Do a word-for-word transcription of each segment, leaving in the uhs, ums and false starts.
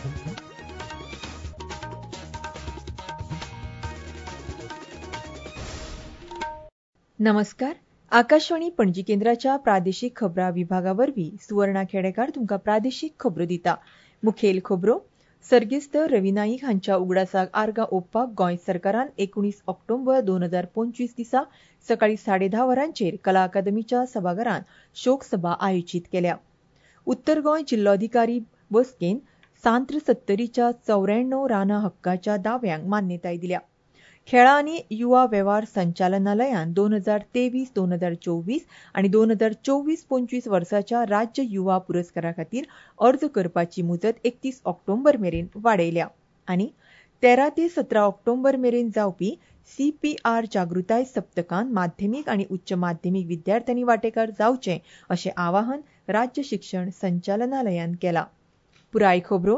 नमस्कार. आकाशवाणी पणजी केंद्राच्या प्रादेशीक खबरां विभागावरवीं सुवर्णा खेडेकार तुमकां प्रादेशीक खबरो दिता. मुखेल खबरो. सर्गेस्त रवी नाईक हांच्या उगडासाक आर्गां ओंपपाक गोंय सरकारान एकुणीस ऑक्टोबर दोन हजार पंचवीस दिसा सकाळी साडे धा वरांचेर कला अकादमीच्या सभाघरांत शोक सभा आयोजीत केल्या. उत्तर गोंय जिल्लोधिकारी बसकेन सांत्र सत्तरीच्या चौऱ्याण्णव रानां हक्काच्या दाव्यांक मान्यताय दिल्या. खेळां आनी युवा वेव्हार संचालनालयान दोन हजार तेवीस दोन हजार चोवीस आनी दोन हजार चोवीस पंचवीस वर्साच्या राज्य युवा पुरस्कारा खातीर अर्ज करपाची मुजत एकतीस ऑक्टोबर मेरेन वाडयल्या. आनी तेरा ते सतरा ऑक्टोबर मेरेन जावपी सीपीआर जागृताय सप्तकांत माध्यमीक आनी उच्च माध्यमीक विद्यार्थ्यांनी वांटेकार जावचे अशें आवाहन राज्य शिक्षण संचालनालयान केलां. पुराय खबरो.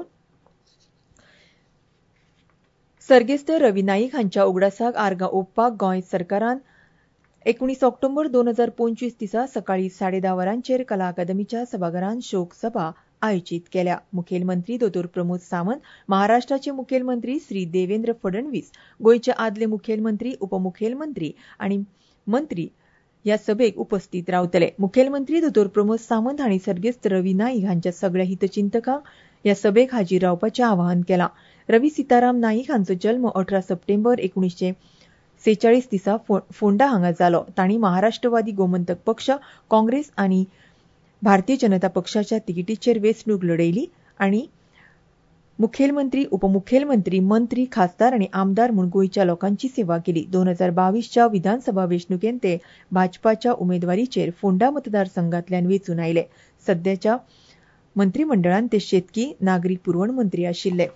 सर्गेस्त रवी नाईक हांच्या उगडासाक आर्गां ओंपपाक गोंय सरकारान एकुणीस ऑक्टोबर दोन हजार पंचवीस दिसा सकाळी साडे धा वरांचेर कला अकादमीच्या सभाघरांत शोक सभा आयोजीत केल्या. मुखेलमंत्री दोतोर प्रमोद सावंत, महाराष्ट्राचे मुखेलमंत्री श्री देवेंद्र फडणवीस, गोंयचे आदले मुखेलमंत्री, उपमुखेलमंत्री आनी मंत्री ह्या सभेक उपस्थित रावतले. मुखेलमंत्री दोतोर प्रमोद सावंत हांणी सर्गेस्त रवी नाईक हांच्या सगळ्या हितचिंतकांक ह्या सभेक हाजीर रावपाचें आवाहन केलां. रवी सिताराम नाईक हांचो जल्म अठरा सप्टेंबर एकुणीशे सेचाळीस दिसा फोंडा हांगा जालो. तांणी महाराष्ट्रवादी गोमंतक पक्ष, काँग्रेस आनी भारतीय जनता पक्षाच्या तिकेटीचेर वेंचणूक लढयली आनी मुखेलमंत्री, उपमुखेलमंत्री, मंत्री, खासदार आनी आमदार म्हूण गोंयच्या लोकांची सेवा केली. दोन हजार बावीसच्या विधानसभा वेंचणुकेंत ते भाजपाच्या उमेदवारीचेर फोंडा मतदारसंघांतल्यान वेंचून आयले. सद्याच्या मंत्रिमंडळांत ते शेतकी, नागरी पुरवण मंत्री आशिल्ले.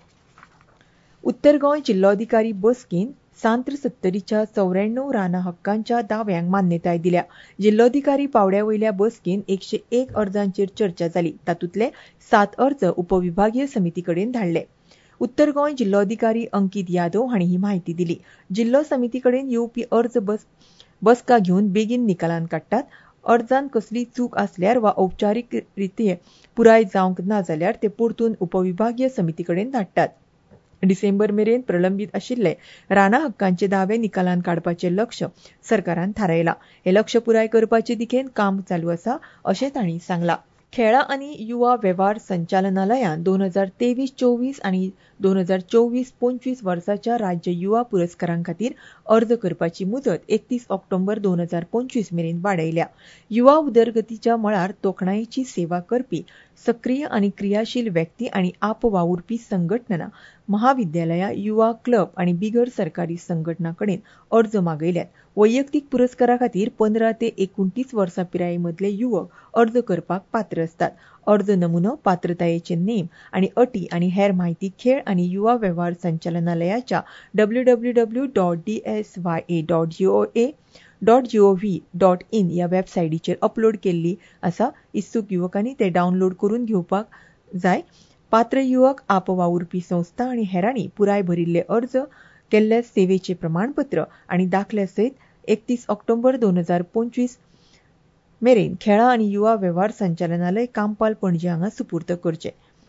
उत्तर गोंय जिल्लोधिकारी बसकेन सांत्र सत्तरीच्या चौऱ्याण्णव रानां हक्कांच्या दाव्यांक मान्यताय दिल्या. जिल्लोधिकारी पावड्या वयल्या बसकेन एकशे एक अर्जांचेर चर्चा जाली. तातूंतले सात अर्ज उपविभागीय समिती कडेन धाडले. उत्तर गोंय जिल्लोधिकारी अंकीत यादव हांणी ही माहिती दिली. जिल्लो समिती कडेन येवपी अर्ज बस बसका घेवन बेगीन निकालान काडटात. अर्जांत कसली चूक आसल्यार वा औपचारीक रितीन पुराय जावंक ना जाल्यार ते परतून उपविभागीय समिती कडेन धाडटात. डिसेंबर मेरेन प्रलंबीत आशिल्ले रानां हक्कांचे दावे निकालान काडपाचें लक्ष्य सरकारान थारायलां. हे लक्ष्य पुराय करपाचे दिकेन काम चालू आसा अशें तांणी सांगलां. खेळां आनी युवा वेव्हार संचालनालयान दोन हजार तेवीस चोवीस आनी दोन हजार चोवीस पंचवीस वर्साच्या राज्य युवा पुरस्कारां खातीर अर्ज करपाची मुजत एकतीस ऑक्टोबर दोन हजार पंचवीस मेरेन वाडयल्या. युवा उदरगतीच्या मळार तोखणायेची सेवा करपी सक्रीय आनी क्रियाशील व्यक्ती आनी आपवावुरपी संघटना, महाविद्यालयां, युवा क्लब आनी बिगर सरकारी संघटनां कडेन अर्ज मागयल्यात. वैयक्तीक पुरस्कारा खातीर पंदरा ते एकुणतीस वर्सां पिराये मदले युवक अर्ज करपाक पात्र आसतात. अर्ज नमुनो, पात्रतायेचे नेम आनी अटी आनी हेर माहिती खेळ आनी युवा वेव्हार संचालनालयाच्या W W W dot D S Y A dot G O A dot G O V dot in ह्या वेबसायटीचेर अपलोड केल्ली आसा. इत्सूक युवकांनी ते डावनलोड करून घेवपाक जाय. पात्र युवक, आपवावुरपी संस्था आनी हेरांनी पुराय भरिल्ले अर्ज, केल्ल्या सेवेचे प्रमाणपत्र आनी दाखल्या सयत एकतीस ऑक्टोबर दोन हजार पंचवीस मेरेन खेळां आनी युवा वेव्हार संचालनालय, कांपाल, पणजी हांगा सुपूर्द करचे.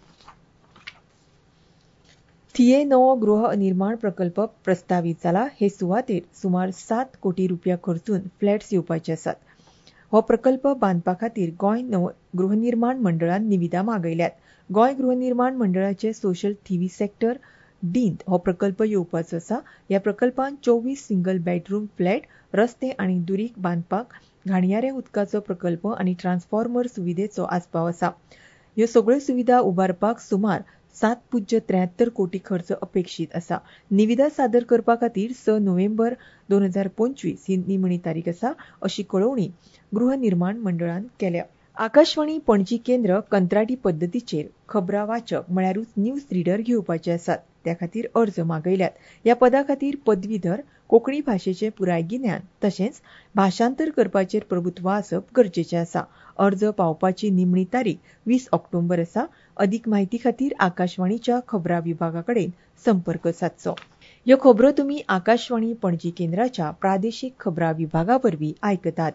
थिये नवो गृहनिर्माण प्रकल्प प्रस्तावित जाला. हे सुवातेर सुमार सात कोटी रुपया खर्चून फ्लॅट्स येवपाचे आसात. हो प्रकल्प बांदपा खातीर गोंय नव गृहनिर्माण मंडळान निविदा मागयल्यात. गोंय गृहनिर्माण मंडळाचे सोशल थिवी सेक्टर डींत हो प्रकल्प येवपाचो आसा. ह्या प्रकल्पांत चोवीस सिंगल बेडरूम फ्लॅट, रस्ते आनी दुरीक बांदपाक घाणयारे उदकाचो प्रकल्प आनी ट्रान्सफॉर्मर सुविधेचो आस्पाव आसा. ह्यो सगळ्यो सुविधा उबारपाक सुमार सात पुज्य त्र्याहत्तर कोटी खर्च अपेक्षीत आसा. निविदा सादर करपा खातीर स नोव्हेंबर दोन हजार पंचवीस ही निमणी तारीख आसा अशी कळोवणी गृहनिर्माण मंडळान केल्या. आकाशवाणी पणजी केंद्र कंत्राटी पद्दतीचेर खबरां वाचक म्हळ्यारूच न्यूज रिडर घेवपाचे आसात. त्या खातीर अर्ज मागयल्यात. ह्या पदा खातीर पदवीधर, कोंकणी भाशेचें पुराय गिन्यान तशेंच भाशांतर करपाचेर प्रभुत्व आसप गरजेचें आसा. अर्ज पावपाची निमणी तारीख वीस ऑक्टोबर आसा. अदीक म्हायती खातीर आकाशवाणीच्या खबरां विभागा कडेन संपर्क सादचो. ह्यो खबरो तुमी आकाशवाणी पणजी केंद्राच्या प्रादेशीक खबरां विभागा वरवीं आयकतात.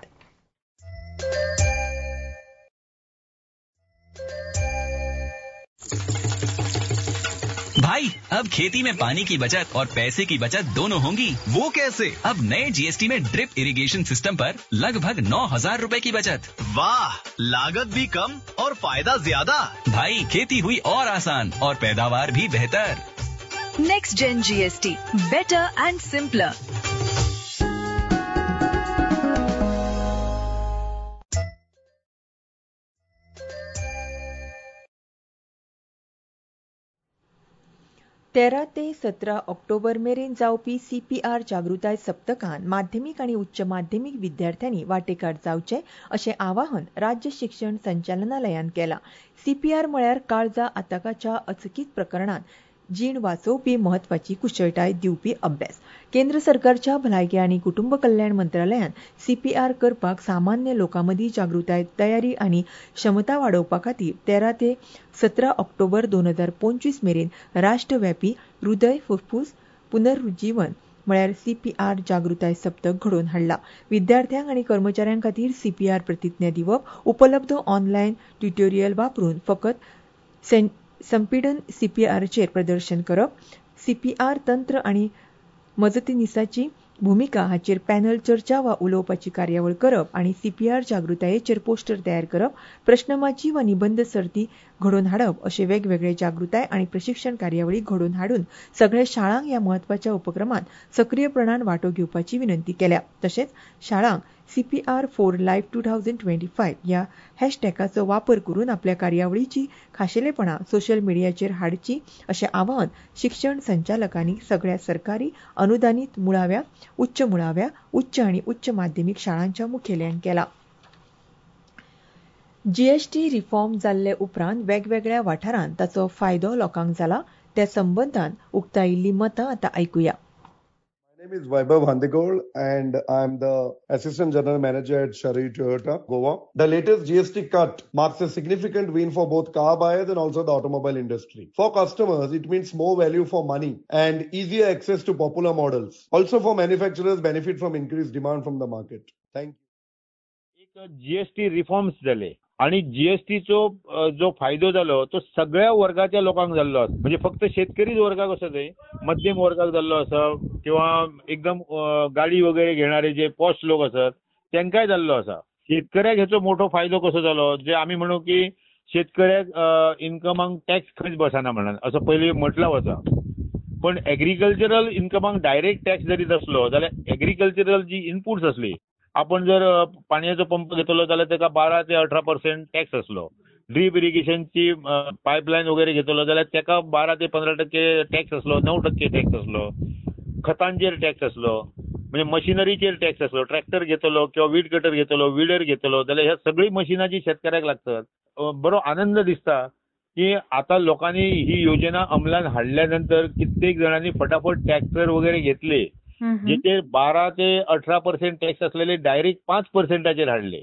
भाई अब खेती में पानी की बचत और पैसे की बचत दोनों होंगी। वो कैसे? अब नए जीएसटी में ड्रिप इरिगेशन सिस्टम पर लगभग नौ हजार रूपए की बचत। वाह, लागत भी कम और फायदा ज्यादा। भाई खेती हुई और आसान और पैदावार भी बेहतर। Next gen GST, better and simpler. तेरा ते सतरा ऑक्टोबर मेरेन जावपी सीपीआर जागृताय सप्तकान माध्यमीक आणि उच्च माध्यमीक विद्यार्थ्यांनी वांटेकार जावचे अशें आवाहन राज्य शिक्षण संचालनालयान केला। सीपीआर म्हळ्यार काळजा आतकाच्या अचकीत प्रकरणात जीण वाचोवपी महत्वाची कुशळटाय दिवपी अभ्यास। केंद्र सरकारच्या भलायकी आणि कुटुंब कल्याण मंत्रालयान सीपीआर करपाक सामान्य लोकांमदी जागृताय तयारी आणि क्षमता वाडोवपा खातीर तेरा ते सतरा ऑक्टोबर दोन हजार पंचवीस मेरेन राष्ट्रव्यापी हृदय फुफ्फुस पुनरुज्जीवन म्हळ्यार सीपीआर जागृताय सप्तक घडोवन हाडला। विद्यार्थ्यांक आणि कर्मचाऱ्यां खातीर सीपीआर प्रतिज्ञा दिवप, उपलब्ध ऑनलायन ट्युटोरियल वापरून फकत संपीडन सीपीआरचेर प्रदर्शन करप, सीपीआर तंत्र आणि मजतनीसाची भूमिका हाचेर पॅनल चर्चा वा उलोवपाची कार्यावळ करप आणि सीपीआर जागृतायेचेर पोस्टर तयार करप, प्रश्नमाची वा निबंध सर्ती घडोवन हाडप अशे वेगवेगळे जागृताय आणि प्रशिक्षण कार्यावळी घडोवन हाडून सगळ्या शाळांक ह्या महत्वाच्या उपक्रमात सक्रियपणान वांटो घेवपाची विनंती केल्या। तशेंच शाळांक CPR for life two thousand twenty five ह्या हॅशटॅगाचो वापर करून आपल्या कार्यावळीची खाशेलेपणां सोशल मिडियाचेर हाडची अशें आवाहन शिक्षण संचालकांनी सगळ्या सरकारी अनुदानीत मुळाव्या, उच्च मुळाव्या, उच्च आणि उच्च माध्यमीक शाळांच्या मुखेल्यांक केला। जीएसटी रिफॉर्म जाल्ले उपरांत वेगवेगळ्या वाठारांत ताचो फायदो लोकांक जाला, त्या संबंधान उक्तायिल्ली मतां आतां आयकुया। My name is Vaibhav Handegol and I'm the Assistant General Manager at Sharri Toyota, Goa. The latest G S T cut marks a significant win for both car buyers and also the automobile industry. For customers, it means more value for money and easier access to popular models. Also for manufacturers, benefit from increased demand from the market. Thank you. एक GST reforms झाले आणि जीएसटीचो जो फायदो जालो तो सगळ्या वर्गाच्या लोकांक जाल्लो आसा। म्हणजे फक्त शेतकरीच वर्गाक असो न्हय, मध्यम वर्गाक जाल्लो आसा किंवा एकदम गाडी वगैरे घेणारे जे पॉश लोक असतात त्यांकाय जाल्लो आसा। शेतकऱ्याक हेचो मोठो फायदो कसो जालो, जे आम्ही म्हणू की शेतकऱ्याक इन्कमांक टॅक्स खंयच बसना म्हणून असं पयलीं म्हटलं वता, पण एग्रीकल्चरल इन्कमांक डायरेक्ट टॅक्स जरी नसलो जाल्यार एग्रीकल्चरल जी इनपुट्स असली, आपण जर पाण्याचो पंप घेतलो जाल्यार त्याका बारा ते अठरा पर्सेंट टॅक्स असलो, ड्रीप इरिगेशनची पाईपलाईन वगैरे घेतलो जाल्यार त्याका बारा ते पंधरा टक्के टॅक्स असलो, नऊ टक्के टॅक्स असलो, खतांचेर टॅक्स असलो, म्हणजे मशिनरीचेर टॅक्स असलो, ट्रॅक्टर घेतलो किंवा वीड कटर घेतलो, विडर घेतलो जाल्यार ह्या सगळी मशिनां जी शेतकऱ्याक लागतात। बरो आनंद दिसता की आता लोकांनी ही योजना अंमलात हाडल्यानंतर कित्येक जणांनी फटाफट ट्रॅक्टर वगैरे घेतले, जिथे बारा ते अठरा पर्सेंट टॅक्स असलेले डायरेक्ट पाच पर्सेंटाचेर हाडले।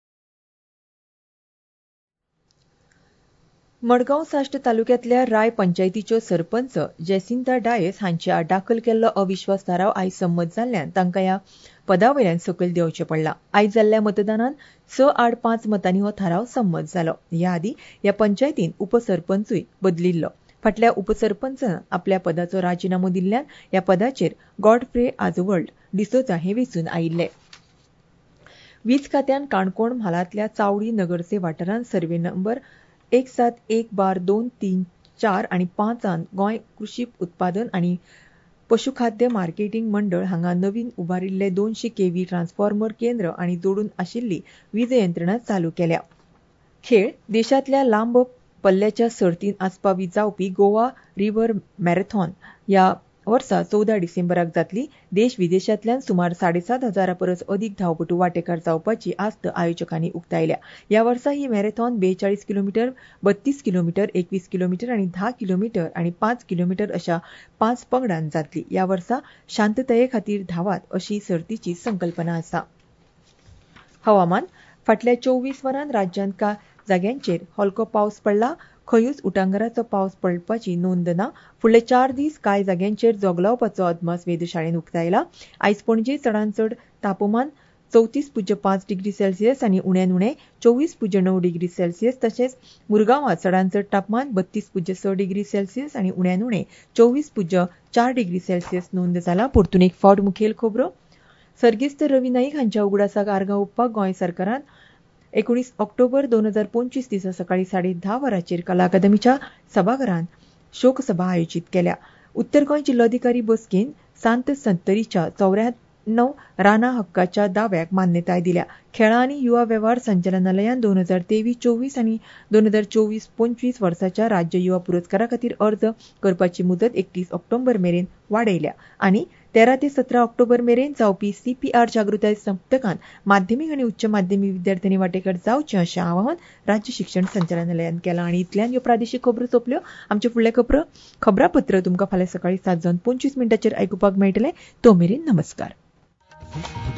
मडगांव साश्ट तालुक्यांतल्या राय पंचायतीच्यो सरपंच जेसिंता डायस हांचे आड दाखल केल्लो अविश्वास थाराव आयज संमत जाल्ल्यान तांकां ह्या पदा वयल्यान सकयल देंवचें पडलां। आयज जाल्ल्या मतदानात स आड पांच मतांनी हो थाराव संमत जालो। ह्या आदी ह्या पंचायतीन उपसरपंचूय बदलिल्लो। फाटल्या उपसरपंचान आपल्या पदाचो राजिनामो दिल्ल्यान ह्या पदाचेर गॉडफ्रे आजवल्ड डिसोजा हे वेंचून आयिल्ले। वीज खात्यान काणकोण म्हालांतल्या चावडी नगरसे वाठारांत सर्वे नंबर एक सात एक बार दोन तीन चार आणि पांचान गोंय कृषी उत्पादन आणि पशुखाद्य मार्केटिंग मंडळ हांगा नवीन उबारिल्ले दोनशे केव्ही ट्रान्सफॉर्मर केंद्र आणि जोडून आशिल्ली वीज यंत्रणा चालू केल्या। खेळ देशांतल्या लांब पल्ल्याच्या सर्तीन आस्पावी जावपी गोवा रिव्हर मॅरेथॉन ह्या वर्सा चौदा डिसेंबराक जातली। देश विदेशांतल्यान सुमार साडेसात हजारा परस अदीक धावपटू वांटेकार जावपाची आस्त आयोजकांनी उक्तायल्या। ह्या वर्सा ही मॅरेथॉन बेचाळीस किलोमीटर, बत्तीस किलोमीटर, एकवीस किलोमीटर आणि धा किलोमीटर आणि पाच किलोमीटर अशा पाच पंगडांत जातली। ह्या वर्सा शांतताये खातीर धावात अशी सर्तीची संकल्पना आसा। हवामान फाटल्या चोवीस वरांत राज्यांत कांय जाग्यांचेर हलको पावस पडला। खंयूच उटंगराचो पावस पडपाची नोंद ना। फुडले चार दीस कांय जाग्यांचेर जोगलावपाचो अदमास वेधशाळेन उक्तायला। आयज पणजे चडांत चड तापमान चौतीस पुज्य पाच डिग्री सेल्सियस आनी उण्यान उणे चोवीस पुज्य णव डिग्री सेल्सियस तशेंच मुरगांवात चडांत चड तापमान बत्तीस पुज्य स डिग्री सेल्सियस आनी उण्यान उणे चोवीस पुज्य चार डिग्री सेल्सियस नोंद जाला. परतून एक फावट मुखेल खबरो. सर्गेस्त रवी नाईक हांच्या उगडासाक आर्गां ओंपपाक गोंय सरकारान एकुणीस ऑक्टोबर दोन हजार पंचवीस दिसा सकाळी साडे धा वरांचेर कला अकादमीच्या सभाघरांत शोकसभा आयोजीत केल्या. उत्तर गोंय जिल्लोधिकारी बसकेन सांत सत्तरीच्या चौऱ्याण्णव राना हक्काच्या दाव्याक मान्यताय दिल्या. खेळां आनी युवा वेव्हार संचालनालयान दोन हजार तेवीस चोवीस आनी दोन हजार चोवीस पंचवीस वर्साच्या राज्य युवा पुरस्कारा खातीर अर्ज करपाची मुदत एकतीस ऑक्टोबर मेरेन वाडयल्या आनी तेरा ते सतरा ऑक्टोबर मेरेन जावपी सीपीआर जागृताय सप्तकांत माध्यमीक आनी उच्च माध्यमीक विद्यार्थ्यांनी वांटेकार जावचें अशें आवाहन राज्य शिक्षण संचालनालयान केलां. आनी इतल्यान ह्यो प्रादेशीक खबरो सोंपल्यो. आमचे फुडले खबरो खबरापत्र तुमकां फाल्यां सकाळी सात जावन पंचवीस मिनटांचेर आयकुपाक मेळटले. तो मेरेन नमस्कार.